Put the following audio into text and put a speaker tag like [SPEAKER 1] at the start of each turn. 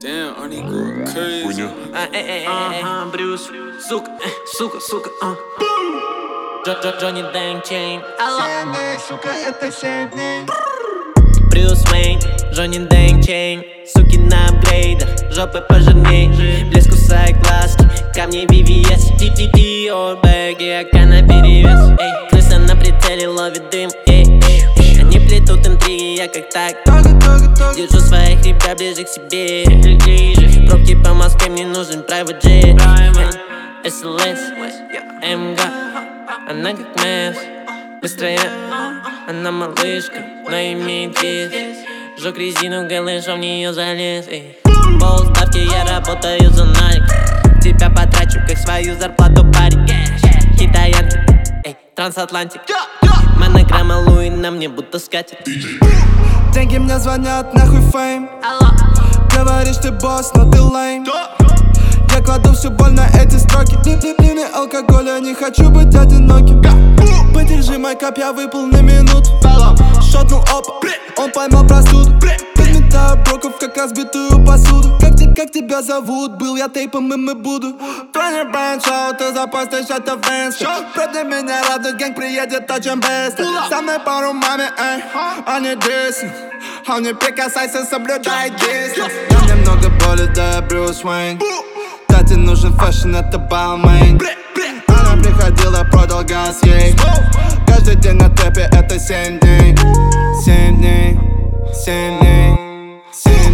[SPEAKER 1] Damn, Arnie going crazy.
[SPEAKER 2] Брюс, сука. Джонни Дэнг Чейн.
[SPEAKER 3] Сука, это 7 дней.
[SPEAKER 2] Брюс Уэйн, Джонни Дэнг Чейн. Суки на апгрейдах, жопы пожирней. Блеск кусает глазки, камни VVS. TTO, бэги, ака наперевес. Эй, крыса на прицеле ловит дым. Они плетут интриги, я как так держу своих ребят ближе к себе. Пробки по Москве, мне нужен private jet. SLS, МГ, она как Мэс. Быстрая, она малышка, но имеет вес. Жёг резину, голышом в неё залез. Полставки, я работаю за налик. Тебя потрачу, как свою зарплату, парень. Китаянки, трансатлантик. Монограмма Луи на мне будто скатит.
[SPEAKER 3] Деньги мне звонят, нахуй фейм. Говоришь, ты босс, но ты лейм. Я кладу всю боль на эти строки. Дневный алкоголь, я не хочу быть одиноким. Подержи мой кап, я выпал на минуту. Шотнул опа, он поймал простуду. Подметаю броков, как разбитую посуду. Как тебя зовут? Был я тейпом, им и буду. Франни Брайан Шоу, ты запостишь это в инсте. Против меня радует, гэнг приедет очень быстро. Со мной по румаме, они диснут. А не прикасайся, соблюдай дистанс. Я немного боли, да я Брюс Уэйн. Тате нужен фэшн, это Балмейн. Она приходила, продал газ ей. Каждый день на тэпе, это 7 дней. 7 дней, 7 дней, 7 дней.